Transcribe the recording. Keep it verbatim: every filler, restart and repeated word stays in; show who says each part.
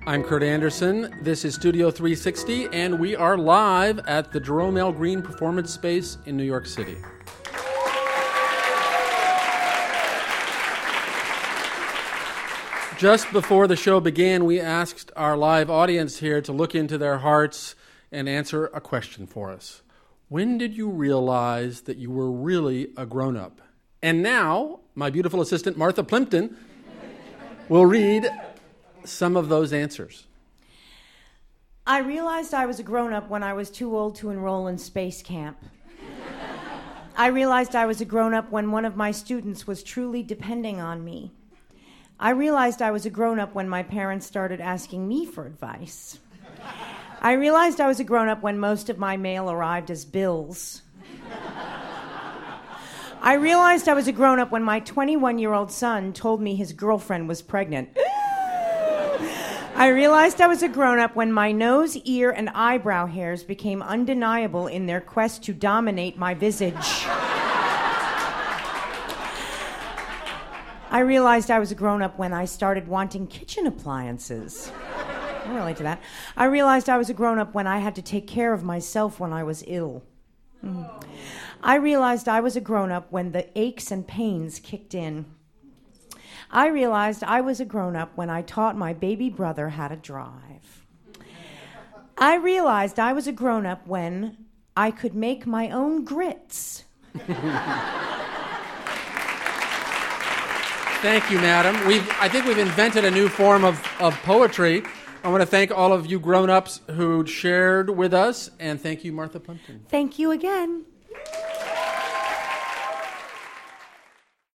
Speaker 1: I'm Kurt Anderson. This is Studio three sixty, and we are live at the Jerome L. Green Performance Space in New York City. Just before the show began, we asked our live audience here to look into their hearts and answer a question for us. When did you realize that you were really a grown-up? And now, my beautiful assistant, Martha Plimpton, will read some of those answers.
Speaker 2: I realized I was a grown-up when I was too old to enroll in space camp. I realized I was a grown-up when one of my students was truly depending on me. I realized I was a grown-up when my parents started asking me for advice. I realized I was a grown-up when most of my mail arrived as bills. I realized I was a grown-up when my twenty-one-year-old son told me his girlfriend was pregnant. I realized I was a grown-up when my nose, ear, and eyebrow hairs became undeniable in their quest to dominate my visage. I realized I was a grown-up when I started wanting kitchen appliances. I can relate to that. I realized I was a grown-up when I had to take care of myself when I was ill. Mm. I realized I was a grown-up when the aches and pains kicked in. I realized I was a grown-up when I taught my baby brother how to drive. I realized I was a grown-up when I could make my own grits.
Speaker 1: Thank you, madam. We've, I think we've invented a new form of, of poetry. I want to thank all of you grown-ups who shared with us, and thank you, Martha Plimpton.
Speaker 2: Thank you again.